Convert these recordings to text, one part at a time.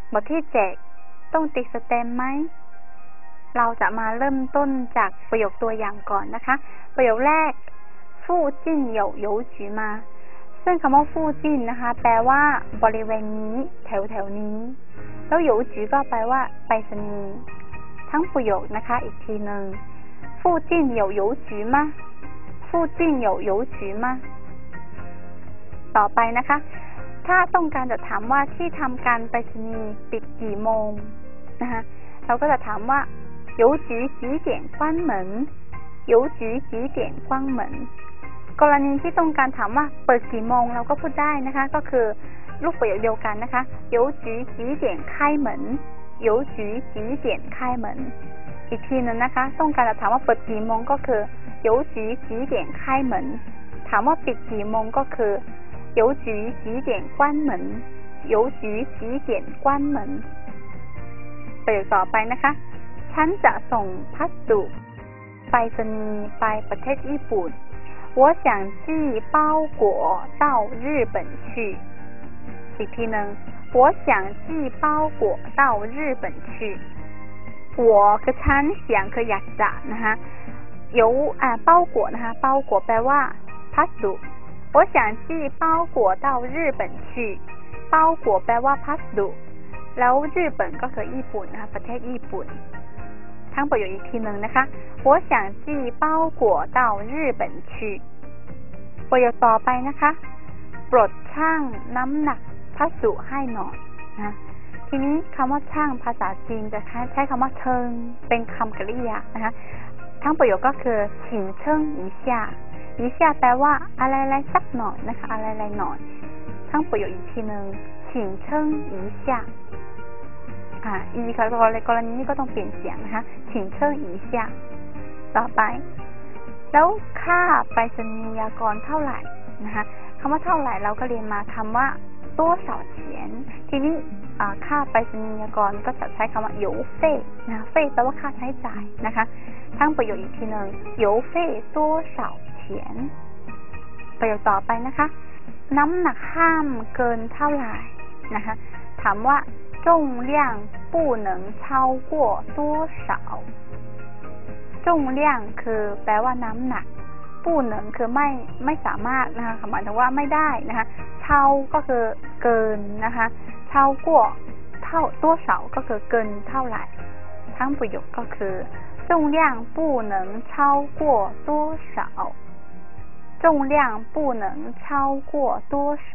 บทที่ต้องติดสแตมป์ไหมเราจะมาเริ่มต้นจากประโยคตัวอย่างก่อนนะคะประโยคแรกฟู่จิ้น有邮局吗ซึ่งคำว่าฟู่จิ้นนะคะแปลว่าบริเวณนี้แถวนี้แล้ว邮局ก็แปลว่าไปรษณีย์ทั้งประโยคนะคะอีกทีหนึ่งฟู่จิ้น有邮局吗ฟู่จิ้น有邮局吗ต่อไปนะคะถ้าต้องการจะถามว่าที่ทำการไปรษณีย์ปิดกี่โมงนะคะเราก็จะถามว่า邮局几点关门邮局几点关门กรณีที่ต้องการถามว่าเปิดกี่โมงเราก็พูดได้นะคะก็คือรูปประโยคเดียวกันนะคะ邮局几点开门邮局几点开门อีกทีนึงนะคะต้องการจะถามว่าเปิดกี่โมงก็คือ邮局几点开门ถามว่าปิดกี่โมงก็คือ邮局几点关门邮局几点关门ประโยคต่อไปนะคะฉันจะส่งพัสดุไปรษณีย์ไปประเทศญี่ปุ่น我想寄包裹到日本去อีกทีหนึ่ง我想寄包裹到日本去我คือฉันเสียงคืออยากจะนะคะ包裹นะคะ包裹แปลว่าพัสดุ我想寄包裹到日本去包裹แปลว่าพัสดุแล้วญี่ปุ่นก็คือญี่ปุ่นนะคะประเทศญี่ปุ่นทั้งประโยคอีกทีหนึ่งนะคะ我想寄包裹到日本去ประโยคต่อไปนะคะโปรดชั่งน้ำหนักพัสดุให้หน่อยนะทีนี้คำว่าช่างภาษาจีนจะใช้คำว่าเชิงเป็นคำกริยานะคะทั้งประโยคก็คือ请称一下一下แปลว่าอะไรๆสักหน่อยนะคะอะไรๆหน่อยทั้งประโยคอีกทีหนึ่ง请称一下อีค่ะกรณีนี้ก็ต้องเปลี่ยนเสียงนะคะ请称一下ต่อไปแล้วค่าไปรษณียากรเท่าไหร่นะคะคำว่าเท่าไหร่เราก็เรียนมาคำว่า多少钱ทีนี้ค่าไปรษณียากรก็จะใช้คำว่า邮费นะ费แปลว่าค่าใช้จ่ายนะคะทั้งประโยคอีกทีหนึ่ง邮费多少钱ประโยคต่อไปนะคะน้ำหนักห้ามเกินเท่าไหร่นะคะถามว่า重量不能超过多少重量คือแปลว่าน้ำหนักผู้หนึ่งคือไม่สามารถนะคะหมายถึงว่าไม่ได้นะคะเท่าก็คือเกินนะคะเท่ากว่าเท่าตัวเสาก็คือเกินเท่าไหร่ทั้งประโยคก็คือ重量不能超过多少重量不能超过多少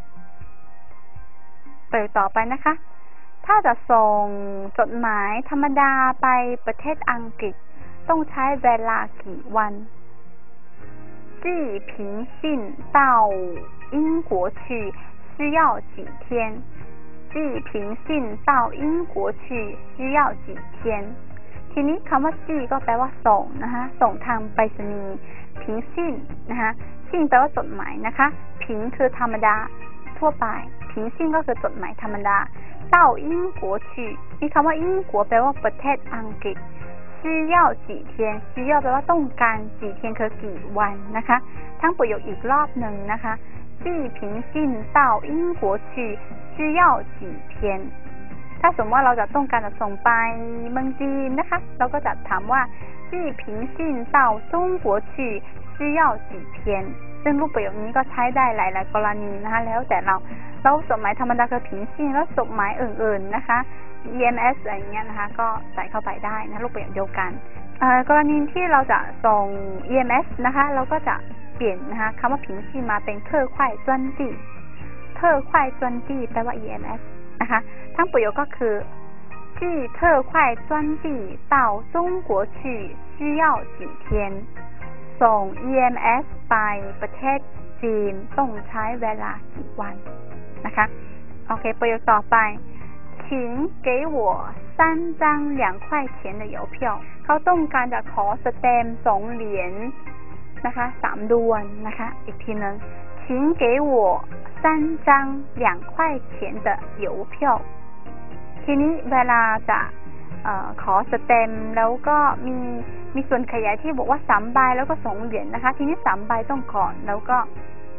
ประโยคต่อไปนะคะถ้าจะส่งจดหมายธรรมดาไปประเทศอังกฤษต้องใช้เวลากี่วัน寄平信到英国去需要几天寄平信到英国去需要几天ทีนี้คำว่าจีก็แปลว่าส่งนะคะส่งทางไปรษณีย์พิงซินนะคะซินแปลว่าจดหมายนะคะพิงคือธรรมดาทั่วไปพิงซินก็คือจดหมายธรรมดา到英国去นี่คำว่า英国แปลว่าประเทศอังกฤษ需要几天需要แปลว่าต้องการกี่เทียนคือกี่วันนะคะทั้งประโยคอีกรอบหนึ่งนะคะ寄平信到英国去需要几天ถ้าสมมติว่าเราจะต้องการจะส่งไปเมืองจีนนะคะเราก็จะถามว่า寄平信到中国去需要几天ซึ่งรูปประโยคนี้ก็ใช้ได้หลายๆกรณีนะคะแล้วแต่เราจดหมายธรรมดาคือพิงซิ่งแล้วจดหมายอื่นๆนะคะ EMS อะไรอย่างเงี้ยนะคะก็ใส่เข้าไปได้นะรูปประโยคเดียวกันกรณีที่เราจะส่ง EMS นะคะเราก็จะเปลี่ยนนะคะคำว่าพิงซิ่งมาเป็น特快专递特快专递แปลว่า EMS นะคะทั้งประโยคก็คือ寄特快专递到中国去需要几天ส่ง EMS ไปประเทศจีนต้องใช้เวลากี่วันนะคะโอเคประโยคต่อไป请给我3张2块钱的邮票เขาต้องการจะขอสแตมป์2เหรียญนะคะ3ดวนนะคะอีกทีนึง请给我3张2块钱的邮票ทีนี้เวลาจะขอสแตมป์แล้วก็มีส่วนขยายที่บอกว่า3ใบแล้วก็2เหรียญนะคะทีนี้3ใบต้องก่อนแล้วก็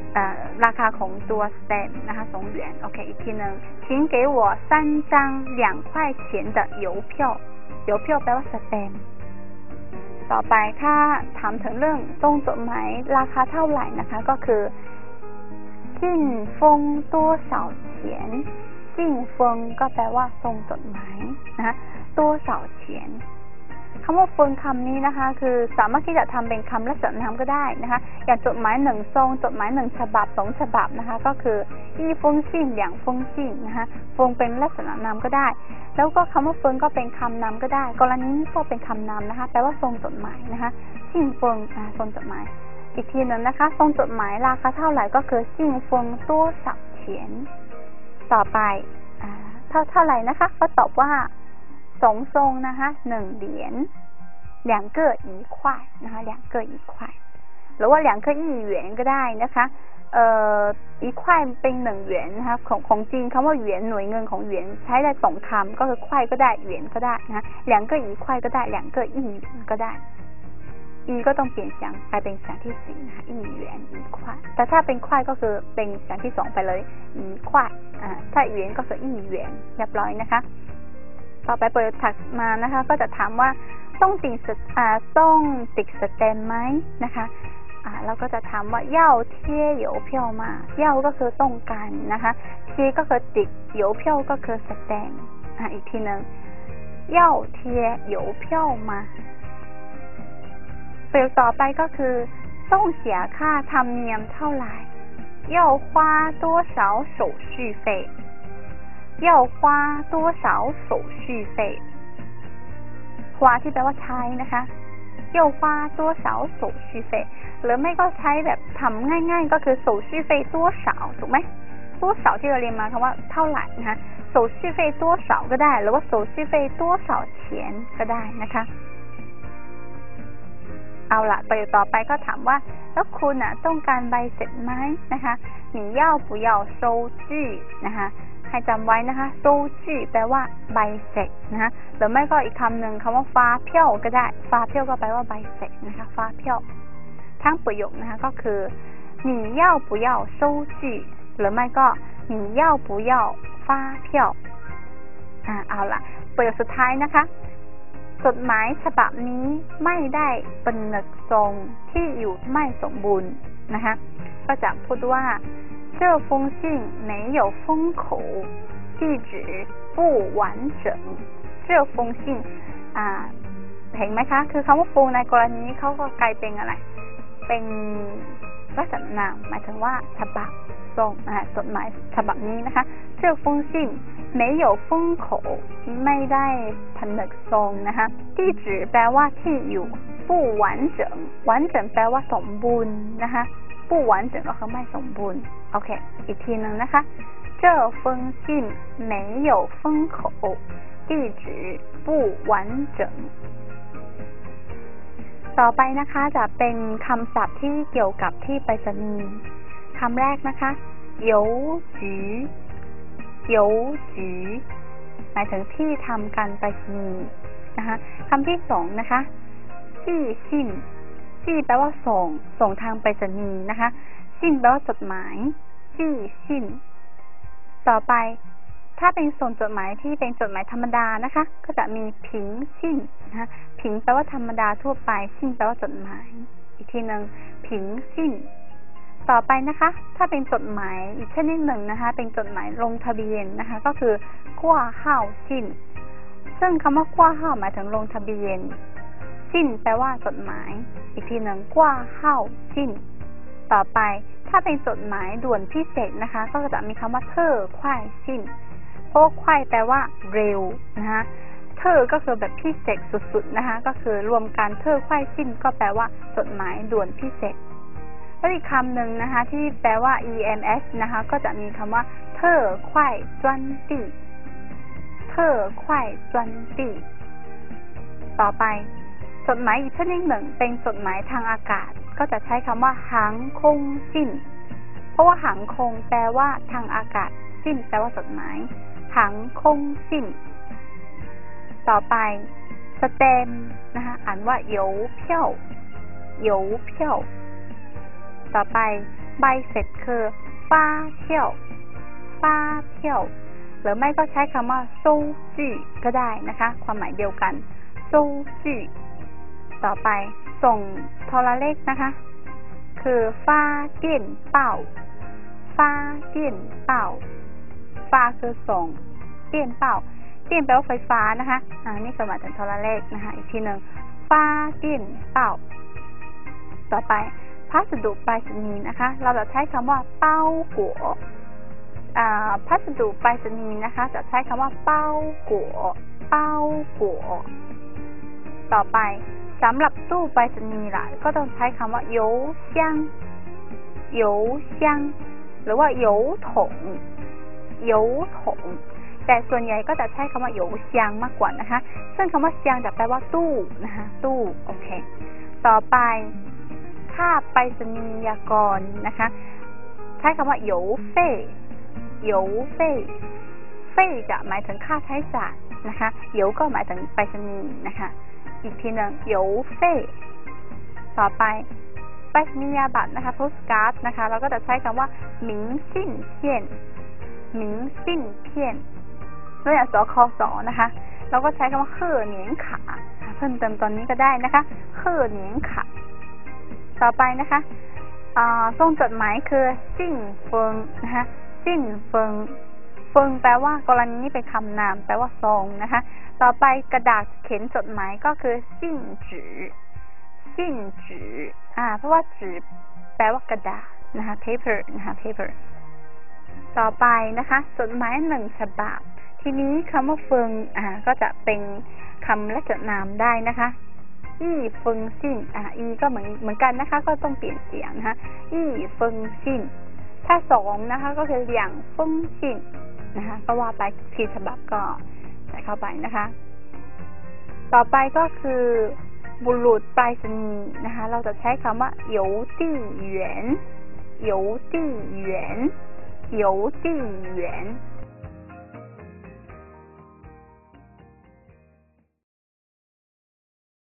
ราคาของตัวสแตมป์นะคะ2元โอเคอีกทีนึง请给我3张2块钱的邮票邮票แปลว่าสแตมป์ต่อไปถ้าถามถึงเรื่องทรงจดหมายราคาเท่าไหร่นะคะก็คือ信封多少钱信封ก็แปลว่าทรงจดหมายนะคะ多少钱คำว่าเฟิงคำนี้นะคะคือสามารถที่จะทำเป็นคำและสรรพนามก็ได้นะคะอย่างจดหมาย1ซองจดหมาย1ฉบับ2ฉบับนะคะก็คือ一封信2封信นะคะเฟิงเป็นและสรรพนามก็ได้แล้วก็คำว่าเฟิงก็เป็นคำนามก็ได้กรณีนี้ก็เป็นคำนามนะคะแปลว่าทรงจดหมายนะคะ信封ทรงจดหมายอีกทีนึงนะคะทรงจดหมายราคาเท่าไหร่ก็คือ信封多少钱ต่อไปเท่าไหร่นะคะก็ตอบว่า2ซองนะคะ1เหรียญ2个1块นะคะ2个1块หรือว่า2个1元ก็ได้นะคะ1块เป็น1元นะคะของจีนคำว่าเหรียญหน่วยเงินของเหรียญใช้ได้2คำก็คือ块ก็ได้เหรียญก็ได้นะ2个1块ก็ได้2个1元ก็ได้ก็ต้องเปลี่ยนเสียงกลายเป็นเสียงที่4นะคะ1元1块แต่ถ้าเป็น块ก็คือเป็นเสียงที่2ไปเลย1块ถ้าเหรียญก็คือ1元เรียบร้อยนะคะต่อไปเปิดถัดมานะคะก็จะถามว่าต้องติดสแตมป์ไหมนะคะเราก็จะถามว่า要贴邮票吗要ก็คือต้องการนะคะ贴ก็คือติด邮票ก็คือสแตมป์อีกทีนึง要贴邮票吗ประโยคต่อไปก็คือต้องเสียค่าธรรมเนียมเท่าไหร่要花多少手续费要花多少手续费花ที่แปลว่าใช้นะคะ要花多少手续费หรือไม่ก็ใช้แบบทำง่ายๆก็คือ手续费多少ถูกไหม多少ที่เราเรียนมาคำว่าเท่าไหร่นะคะ手续费多少ก็ได้หรือว่า手续费多少钱ก็ได้นะคะเอาละประโยคต่อไปก็ถามว่าแล้วคุณต้องการใบเสร็จไหมนะคะ你要不要收据นะคะให้จำไว้นะคะ收据แปลว่าใบเสร็จนะคะหรือไม่ก็อีกคำหนึ่งคำว่าฟ้าเพี้ยวก็ได้ฟ้าเพี้ยวก็แปลว่าใบเสร็จนะคะฟ้าเพี้ยวทั้งประโยคนะคะก็คือ你要不要收据หรือไม่ก็你要不要发票เอาละประโยคสุดท้ายนะคะจดหมายฉบับนี้ไม่ได้เป็นหนักทรงที่อยู่ไม่สมบูรณ์นะคะก็จะพูดว่า这封信没有封口地址不完整这封信เห็นไหมคะคือคำว่า封ในกรณีนี้เขาก็กลายเป็นอะไรเป็นลักษณะนามหมายถึงว่าฉบับทรงจดหมายฉบับนี้นะคะ这封信没有封口ไม่ได้ผนึกทรงนะคะ地址แปลว่าที่อยู่不完整完整แปลว่าสมบูรณ์นะคะ不完整ก็คือไม่สมบูรณ์โอเคอีกทีนึงนะคะ这封信没有封口地址不完整ต่อไปนะคะจะเป็นคำศัพท์ที่เกี่ยวกับที่ไปรษณีย์คำแรกนะคะ邮局邮局หมายถึงที่ทำการไปรษณีย์นะคะคำที่2นะคะจี้ซิ่นจี้แปลว่าส่งทางไปรษณีย์นะคะซิ่นแปลว่าจดหมายจี้ซิ่นต่อไปถ้าเป็นส่งจดหมายที่เป็นจดหมายธรรมดานะคะก็จะมีผิงซิ่นนะคะผิงแปลว่าธรรมดาทั่วไปซิ่นแปลว่าจดหมายอีกทีนึงผิงซิ่นต่อไปนะคะถ้าเป็นจดหมายอีกชนิดหนึ่งนะคะเป็นจดหมายลงทะเบียนนะคะก็คือกว่าห้าวซิ่นซึ่งคำว่ากว่าห้าวหมายถึงลงทะเบียนซิ่นแปลว่าจดหมายอีกทีหนึ่งกว่าห้าวซิ่นต่อไปถ้าเป็นจดหมายด่วนพิเศษนะคะก็จะมีคำว่าเท่อควายซิ่นเพราะควายแปลว่าเร็วนะคะเท่อก็คือแบบพิเศษสุดๆนะคะก็คือรวมกันเท่อควายซิ่นก็แปลว่าจดหมายด่วนพิเศษแล้วอีกคำหนึ่งนะคะที่แปลว่า EMS นะคะก็จะมีคำว่าเท่อควายจวนตี้เท่อควายจวนตี้ต่อไปจดหมายอีกชนิดหนึ่งเป็นจดหมายทางอากาศก็จะใช้คำว่าหางคงซิ่นเพราะว่าหางคงแปลว่าทางอากาศซิ่นแปลว่าจดหมายหางคงซิ่นต่อไปสแตมป์นะคะอ่านว่า邮票邮票ต่อไปใบเสร็จคือฟ้าเที่ยวฟ้าเที่ยวหรือไม่ก็ใช้คำว่าซูจีก็ได้นะคะความหมายเดียวกันซูจีต่อไปส่งโทรเลขนะคะคือฟ้าเตี้ยนเป่าฟ้าเตี้ยนเป่าฟ้าคือส่งเตี้ยนเป่าเตี้ยนแปลว่าไฟฟ้านะคะนี่คือหมายถึงโทรเลขนะคะอีกทีหนึ่งฟ้าเตี้ยนเป่าต่อไปพัสดุไปรษณีย์นะคะเราจะใช้คำว่าเป้ากัวพัสดุไปรษณีย์นะคะจะใช้คำว่าเป้ากัวเป้ากัวต่อไปสำหรับตู้ไปรษณีย์ล่ะก็ต้องใช้คำว่า邮箱邮箱หรือว่า邮筒邮筒แต่ส่วนใหญ่ก็จะใช้คำว่า邮箱มากกว่านะคะซึ่งคำว่า箱จะแปลว่าตู้นะคะตู้โอเคต่อไปค่าไปรษณียากรนะคะใช้คำว่า邮费邮费费จะหมายถึงค่าใช้จ่ายนะคะ邮ก็หมายถึงไปรษณีย์นะคะอีกทีหนึ่ง邮费ต่อไปไปรษณียบัตรนะคะ postcard นะคะเราก็จะใช้คำว่า明信片明信片ตัวอย่างสคสนะคะเราก็ใช้คำว่า贺年卡เพิ่มเติมตอนนี้ก็ได้นะคะ贺年卡ต่อไปนะคะส่งจดหมายคือจิ้นเฟิงนะคะจิ้นเฟิงเฟิงแปลว่ากรณีนี้เป็นคำนามแปลว่าซองนะคะต่อไปกระดาษเขียนจดหมายก็คือจิ้นจือจิ้นจือเพราะว่าจือแปลว่ากระดาษนะคะ paper นะคะ paper ต่อไปนะคะจดหมายหนึ่งฉบับทีนี้คำว่าเฟิงก็จะเป็นคำและจดนามได้นะคะอี้เฟิงซินอีก็เหมือนกันนะคะก็ต้องเปลี่ยนเสียงนะคะอี้เฟิงซินถ้าสองนะคะก็คือเหลี่ยงเฟิงซินนะคะก็ว่าไปทีฉบับก็ใส่เข้าไปนะคะต่อไปก็คือบุรุษไปรษณีย์นะคะเราจะใช้คำว่า邮递员邮递员邮递员